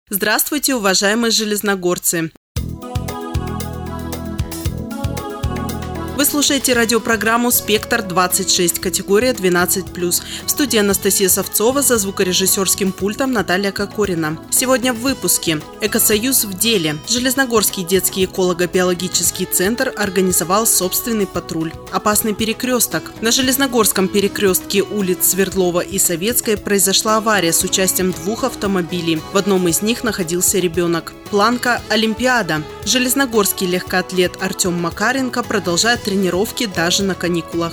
Здравствуйте, уважаемые железногорцы! Вы слушаете радиопрограмму «Спектр-26», категория 12+. В студии Анастасия Савцова, за звукорежиссерским пультом Наталья Кокорина. Сегодня в выпуске. Экосоюз в деле. Железногорский детский эколого-биологический центр организовал собственный патруль. Опасный перекресток. На Железногорском перекрестке улиц Свердлова и Советской произошла авария с участием 2 автомобилей. В одном из них находился ребенок. Планка «Олимпиада». Железногорский легкоатлет Артем Макаренко продолжает тренировки даже на каникулах.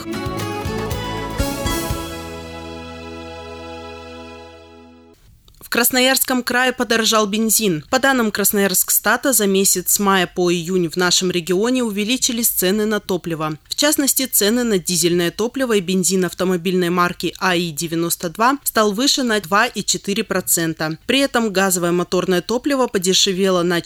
В Красноярском крае подорожал бензин. По данным Красноярскстата, за месяц с мая по июнь в нашем регионе увеличились цены на топливо. В частности, цены на дизельное топливо и бензин автомобильной марки АИ-92 стал выше на 2,4%. При этом газовое моторное топливо подешевело на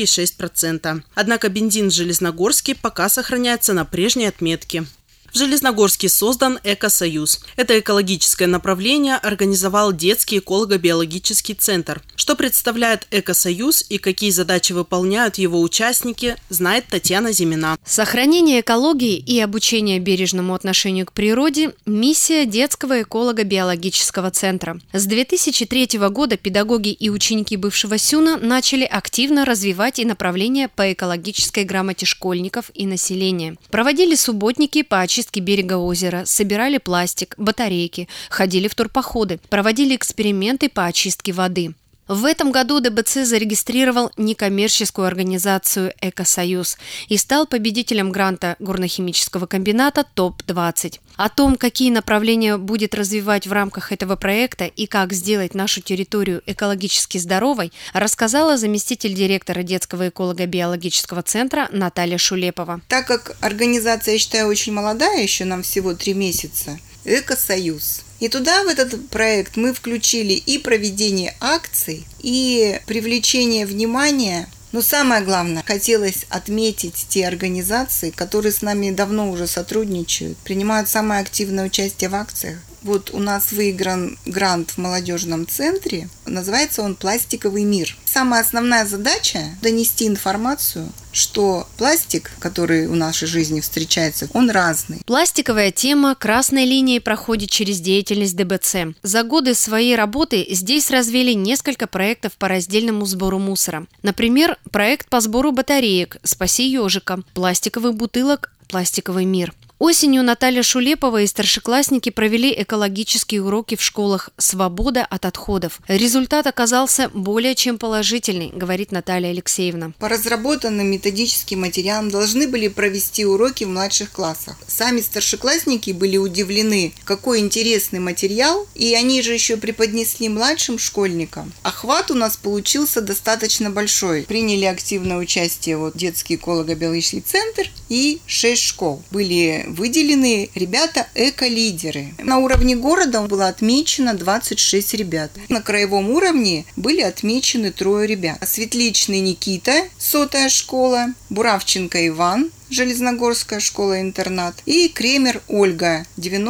4,6%. Однако бензин в Железногорске пока сохраняется на прежней отметке. В Железногорске создан Экосоюз. Это экологическое направление организовал детский эколого-биологический центр. Что представляет Экосоюз и какие задачи выполняют его участники, знает Татьяна Зимина. Сохранение экологии и обучение бережному отношению к природе – миссия детского эколого-биологического центра. С 2003 года педагоги и ученики бывшего СЮНа начали активно развивать и направления по экологической грамоте школьников и населения. Проводили субботники по очистке берега озера, собирали пластик, батарейки, ходили в турпоходы, проводили эксперименты по очистке воды. В этом году ДБЦ зарегистрировал некоммерческую организацию «Экосоюз» и стал победителем гранта горно-химического комбината ТОП-20. О том, какие направления будет развивать в рамках этого проекта и как сделать нашу территорию экологически здоровой, рассказала заместитель директора детского эколого-биологического центра Наталья Шулепова. Так как организация, я считаю, очень молодая, еще нам всего 3 месяца, «Экосоюз». И туда, в этот проект, мы включили и проведение акций, и привлечение внимания. Но самое главное, хотелось отметить те организации, которые с нами давно уже сотрудничают, принимают самое активное участие в акциях. Вот у нас выигран грант в молодежном центре, называется он «Пластиковый мир». Самая основная задача – донести информацию, что пластик, который в нашей жизни встречается, он разный. Пластиковая тема красной линией проходит через деятельность ДБЦ. За годы своей работы здесь развили несколько проектов по раздельному сбору мусора. Например, проект по сбору батареек «Спаси ежика», пластиковых бутылок «Пластиковый мир». Осенью Наталья Шулепова и старшеклассники провели экологические уроки в школах «Свобода от отходов». Результат оказался более чем положительный, говорит Наталья Алексеевна. По разработанным методическим материалам должны были провести уроки в младших классах. Сами старшеклассники были удивлены, какой интересный материал, и они же еще преподнесли младшим школьникам. Охват у нас получился достаточно большой. Приняли активное участие детский эколого-биологический центр и 6 школ. Были выделены ребята эко-лидеры. На уровне города было отмечено 26 ребят. На краевом уровне были отмечены 3 ребят. Светличный Никита, 100-я школа, Буравченко Иван, Железногорская школа-интернат, и Кремер Ольга,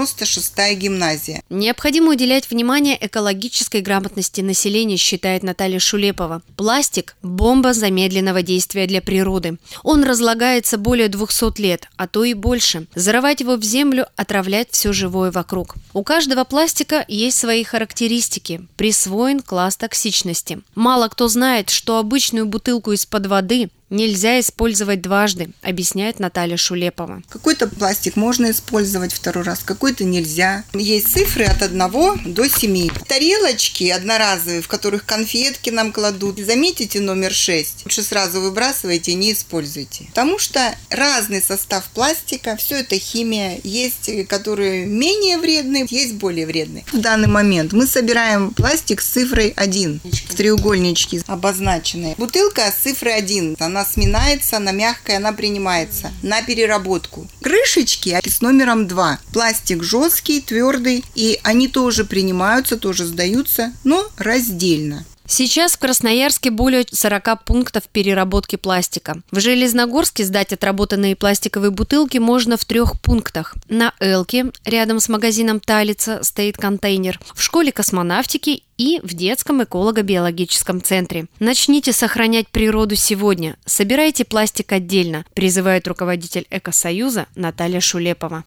96-я гимназия. Необходимо уделять внимание экологической грамотности населения, считает Наталья Шулепова. Пластик – бомба замедленного действия для природы. Он разлагается более 200 лет, а то и больше. Зарывать его в землю – отравлять все живое вокруг. У каждого пластика есть свои характеристики. Присвоен класс токсичности. Мало кто знает, что обычную бутылку из-под воды нельзя использовать дважды, объясняет Наталья Шулепова. Какой-то пластик можно использовать 2 раз, какой-то нельзя. Есть цифры от 1 до 7. Тарелочки одноразовые, в которых конфетки нам кладут. Заметите номер 6. Лучше сразу выбрасывайте и не используйте. Потому что разный состав пластика, все это химия. Есть, которые менее вредные, есть более вредные. В данный момент мы собираем пластик с цифрой 1. В треугольничке обозначенные. Бутылка с цифрой 1. Она сминается, она мягкая, она принимается на переработку. Крышечки с номером 2. Пластик жесткий, твердый, и они тоже принимаются, тоже сдаются, но раздельно. Сейчас в Красноярске более 40 пунктов переработки пластика. В Железногорске сдать отработанные пластиковые бутылки можно в 3 пунктах. На Элке, рядом с магазином Талица, стоит контейнер. В школе космонавтики и в детском эколого-биологическом центре. Начните сохранять природу сегодня. Собирайте пластик отдельно, призывает руководитель Экосоюза Наталья Шулепова.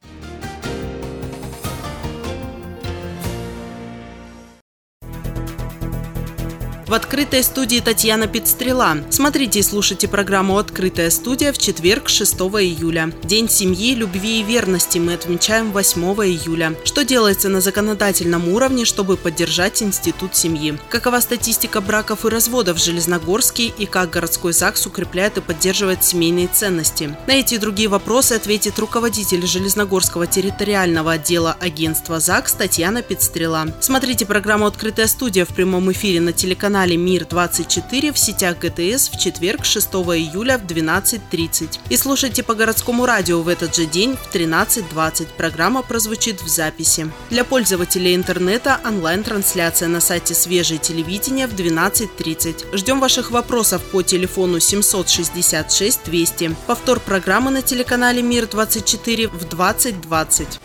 В открытой студии Татьяна Петстрела. Смотрите и слушайте программу «Открытая студия» в четверг, 6 июля. День семьи, любви и верности мы отмечаем 8 июля. Что делается на законодательном уровне, чтобы поддержать институт семьи? Какова статистика браков и разводов в Железногорске и как городской ЗАГС укрепляет и поддерживает семейные ценности? На эти и другие вопросы ответит руководитель Железногорского территориального отдела агентства ЗАГС Татьяна Петстрела. Смотрите программу «Открытая студия» в прямом эфире на телеканале «Мир-24» в сетях ГТС в четверг, 6 июля в 12:30. И слушайте по городскому радио в этот же день в 13:20. Программа прозвучит в записи. Для пользователей интернета онлайн-трансляция на сайте «Свежее телевидение» в 12:30. Ждем ваших вопросов по телефону 766 200. Повтор программы на телеканале «Мир-24» в 20:20.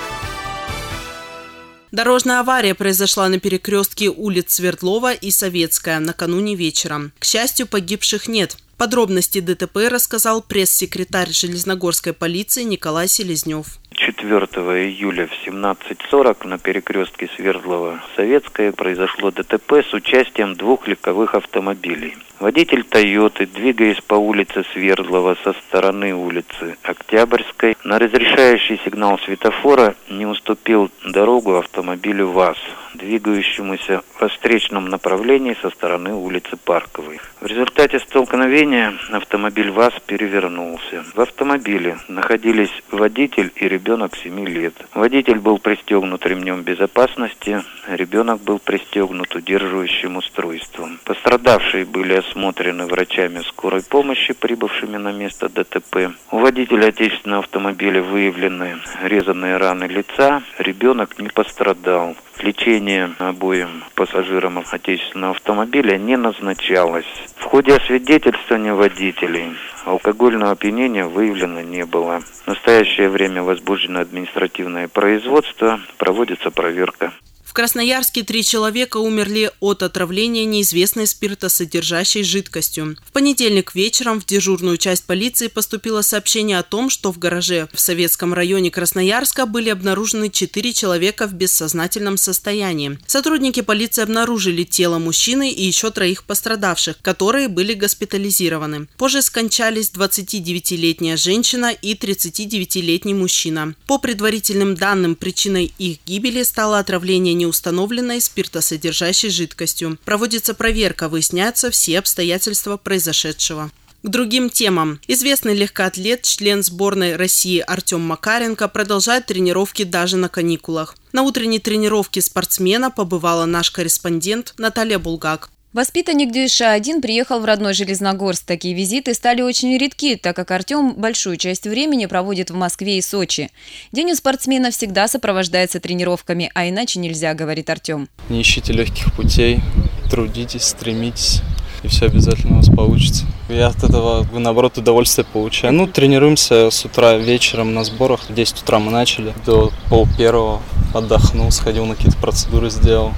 Дорожная авария произошла на перекрестке улиц Свердлова и Советская накануне вечером. К счастью, погибших нет. Подробности ДТП рассказал пресс-секретарь Железногорской полиции Николай Селезнев. 4 июля в 17:40 на перекрестке Свердлова-Советская произошло ДТП с участием 2 легковых автомобилей. Водитель «Тойоты», двигаясь по улице Свердлова со стороны улицы Октябрьской, на разрешающий сигнал светофора не уступил дорогу автомобилю ВАЗ, двигающемуся во встречном направлении со стороны улицы Парковой. В результате столкновения автомобиль ВАЗ перевернулся. В автомобиле находились водитель и ребенок 7 лет. Водитель был пристегнут ремнем безопасности, ребенок был пристегнут удерживающим устройством. Пострадавшие были осмотрены врачами скорой помощи, прибывшими на место ДТП. У водителя отечественного автомобиля выявлены резаные раны лица, ребенок не пострадал. Лечение обоим пассажирам отечественного автомобиля не назначалось. В ходе освидетельствования водителей алкогольного опьянения выявлено не было. В настоящее время возбуждено административное производство, проводится проверка. В Красноярске 3 человека умерли от отравления неизвестной спиртосодержащей жидкостью. В понедельник вечером в дежурную часть полиции поступило сообщение о том, что в гараже в Советском районе Красноярска были обнаружены 4 человека в бессознательном состоянии. Сотрудники полиции обнаружили тело мужчины и еще 3 пострадавших, которые были госпитализированы. Позже скончались 29-летняя женщина и 39-летний мужчина. По предварительным данным, причиной их гибели стало отравление неустановленной спиртосодержащей жидкостью. Проводится проверка, выясняются все обстоятельства произошедшего. К другим темам. Известный легкоатлет, член сборной России Артем Макаренко продолжает тренировки даже на каникулах. На утренней тренировке спортсмена побывала наш корреспондент Наталья Булгак. Воспитанник ДЮСШ-1 приехал в родной Железногорск. Такие визиты стали очень редки, так как Артем большую часть времени проводит в Москве и Сочи. День у спортсмена всегда сопровождается тренировками, а иначе нельзя, говорит Артем. Не ищите легких путей, трудитесь, стремитесь, и все обязательно у вас получится. Я от этого, наоборот, удовольствие получаю. Тренируемся с утра, вечером на сборах. В 10 утра мы начали, до 12:30 отдохнул, сходил на какие-то процедуры, сделал.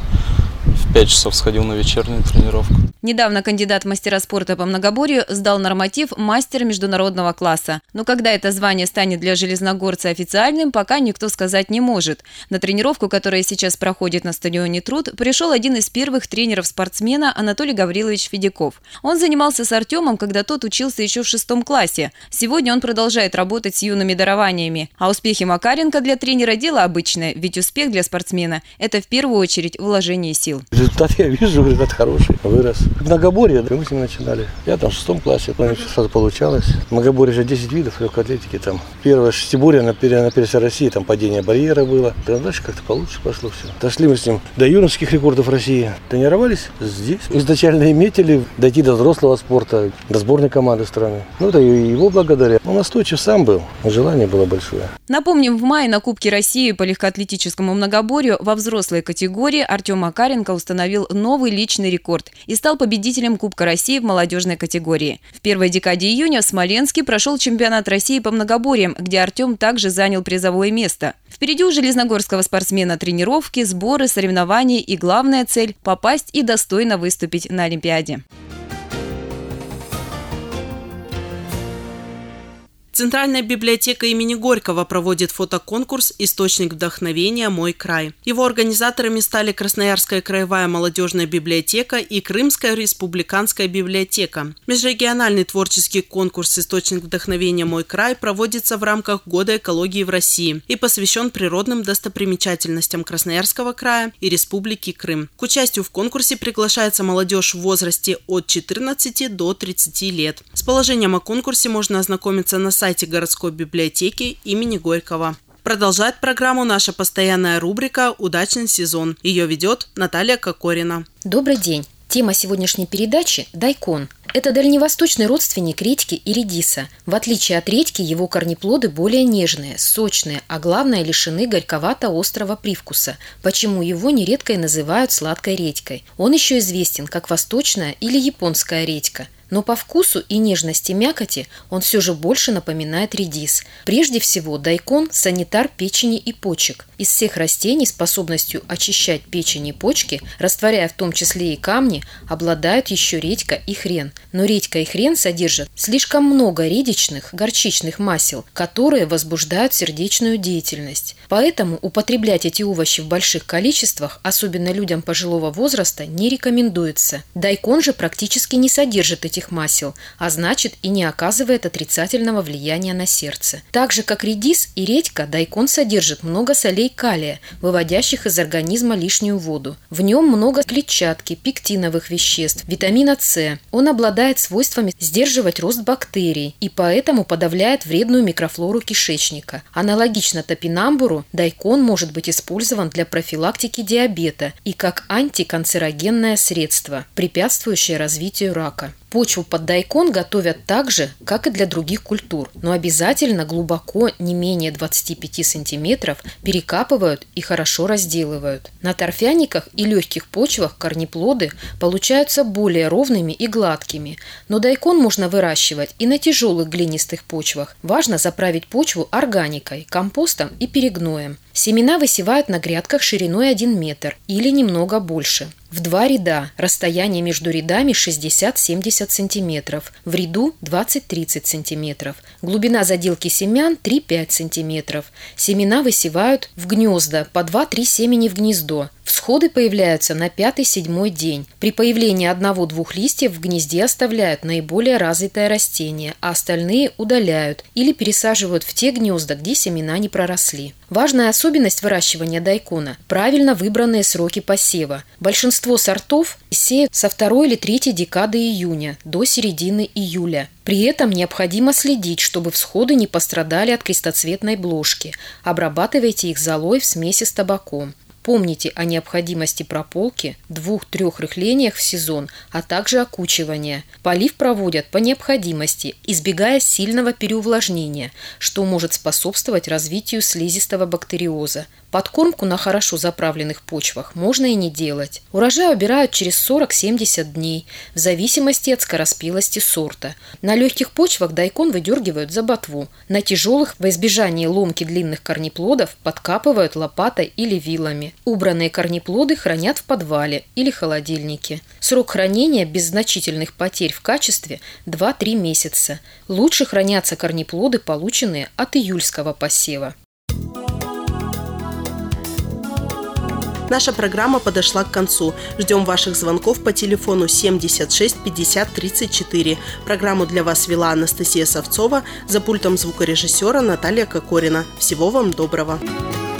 В 5 часов сходил на вечернюю тренировку. Недавно кандидат в мастера спорта по многоборью сдал норматив мастера международного класса. Но когда это звание станет для железногорца официальным, пока никто сказать не может. На тренировку, которая сейчас проходит на стадионе «Труд», пришел один из первых тренеров спортсмена Анатолий Гаврилович Федяков. Он занимался с Артемом, когда тот учился еще в 6 классе. Сегодня он продолжает работать с юными дарованиями. А успехи Макаренко для тренера – дело обычное, ведь успех для спортсмена – это в первую очередь вложение сил. Результат я вижу, результат хороший, вырос. В многоборье мы с ним начинали. Я там в 6 классе, помню, сразу получалось. В многоборье же 10 видов легкой атлетики. Там первое шестиборье на первенстве России, там падение барьера было. Там дальше как-то получше пошло все. Дошли мы с ним до юношеских рекордов России. Тренировались здесь. Изначально и метили дойти до взрослого спорта, до сборной команды страны. Ну, это и его благодаря. Он настойчив сам был, желание было большое. Напомним, в мае на Кубке России по легкоатлетическому многоборью во взрослой категории Артем Макаренко установил новый личный рекорд и стал победителем Кубка России в молодежной категории. В первой декаде июня в Смоленске прошел чемпионат России по многоборьям, где Артем также занял призовое место. Впереди у железногорского спортсмена тренировки, сборы, соревнования и главная цель – попасть и достойно выступить на Олимпиаде. Центральная библиотека имени Горького проводит фотоконкурс «Источник вдохновения. Мой край». Его организаторами стали Красноярская краевая молодежная библиотека и Крымская республиканская библиотека. Межрегиональный творческий конкурс «Источник вдохновения. Мой край» проводится в рамках Года экологии в России и посвящен природным достопримечательностям Красноярского края и Республики Крым. К участию в конкурсе приглашается молодежь в возрасте от 14 до 30 лет. С положением о конкурсе можно ознакомиться на сайте городской библиотеки имени Горького. Продолжает программу наша постоянная рубрика «Удачный сезон». Ее ведет Наталья Кокорина. Добрый день. Тема сегодняшней передачи – дайкон. Это дальневосточный родственник редьки и редиса. В отличие от редьки, его корнеплоды более нежные, сочные, а главное – лишены горьковато-острого привкуса, почему его нередко и называют сладкой редькой. Он еще известен как восточная или японская редька. Но по вкусу и нежности мякоти он все же больше напоминает редис. Прежде всего, дайкон – санитар печени и почек. Из всех растений способностью очищать печень и почки, растворяя в том числе и камни, обладают еще редька и хрен. Но редька и хрен содержат слишком много редичных, горчичных масел, которые возбуждают сердечную деятельность. Поэтому употреблять эти овощи в больших количествах, особенно людям пожилого возраста, не рекомендуется. Дайкон же практически не содержит этих масел, а значит и не оказывает отрицательного влияния на сердце. Так же, как редис и редька, дайкон содержит много солей калия, выводящих из организма лишнюю воду. В нем много клетчатки, пектиновых веществ, витамина С. Он обладает свойствами сдерживать рост бактерий и поэтому подавляет вредную микрофлору кишечника. Аналогично топинамбуру, дайкон может быть использован для профилактики диабета и как антиканцерогенное средство, препятствующее развитию рака. Почву под дайкон готовят так же, как и для других культур, но обязательно глубоко, не менее 25 сантиметров, перекапывают и хорошо разделывают. На торфяниках и легких почвах корнеплоды получаются более ровными и гладкими, но дайкон можно выращивать и на тяжелых глинистых почвах. Важно заправить почву органикой, компостом и перегноем. Семена высевают на грядках шириной 1 метр или немного больше. В 2 ряда, расстояние между рядами 60-70 сантиметров, в ряду 20-30 сантиметров. Глубина заделки семян 3-5 сантиметров. Семена высевают в гнезда, по 2-3 семени в гнездо. Всходы появляются на 5-7 день. При появлении 1-2 листьев в гнезде оставляют наиболее развитое растение, а остальные удаляют или пересаживают в те гнезда, где семена не проросли. Важная особенность выращивания дайкона – правильно выбранные сроки посева. Большинство сортов сеют со 2 или 3 декады июня до середины июля. При этом необходимо следить, чтобы всходы не пострадали от крестоцветной бложки. Обрабатывайте их золой в смеси с табаком. Помните о необходимости прополки, 2-3 рыхлениях в сезон, а также окучивания. Полив проводят по необходимости, избегая сильного переувлажнения, что может способствовать развитию слизистого бактериоза. Подкормку на хорошо заправленных почвах можно и не делать. Урожай убирают через 40-70 дней, в зависимости от скороспелости сорта. На легких почвах дайкон выдергивают за ботву. На тяжелых, во избежание ломки длинных корнеплодов, подкапывают лопатой или вилами. Убранные корнеплоды хранят в подвале или холодильнике. Срок хранения без значительных потерь в качестве 2-3 месяца. Лучше хранятся корнеплоды, полученные от июльского посева. Наша программа подошла к концу. Ждем ваших звонков по телефону 76 50 34. Программу для вас вела Анастасия Савцова, за пультом звукорежиссера Наталья Кокорина. Всего вам доброго.